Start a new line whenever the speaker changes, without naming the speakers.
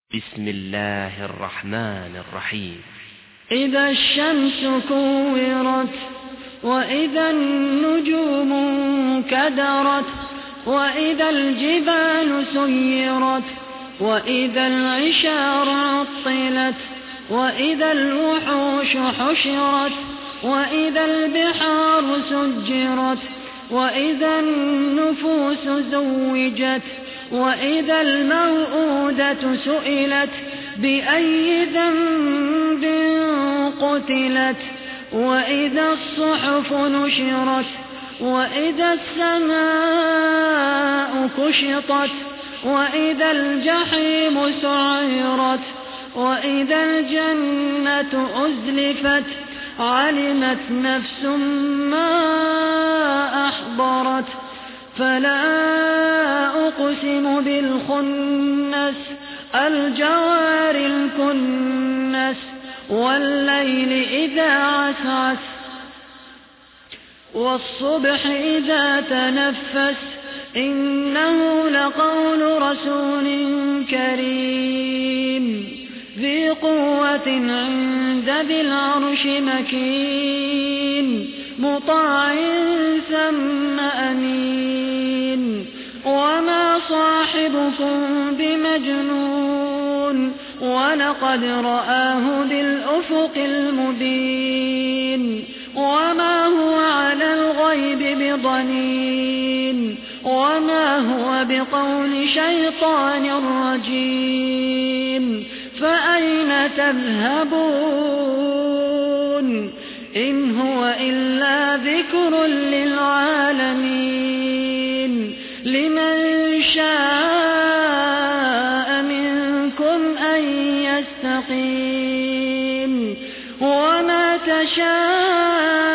بسم الله الرحمن الرحيم.
إذا الشمس كورت وإذا النجوم انكدرت وإذا الجبال سيرت وإذا العشار عطلت وإذا الوحوش حشرت وإذا البحار سجرت وإذا النفوس زوجت وإذا الموءودة سئلت بأي ذنب قتلت وإذا الصحف نشرت وإذا السماء كشطت وإذا الجحيم سعرت وإذا الجنة أزلفت علمت نفس ما أحضرت فلا أقسم بالخنس الجوار الكنس والليل إذا عسعس والصبح إذا تنفس إنه لقول رسول كريم ذي قوة عند ذي العرش مكين مطاع ثم أمين وما صاحبكم بمجنون ولقد رآه بالأفق المبين وما هو على الغيب بضنين وما هو بقول شيطان رجيم فأين تذهبون إن هو إلا ذكر للعالمين لمن شاء منكم أن يستقيم وما تشاءون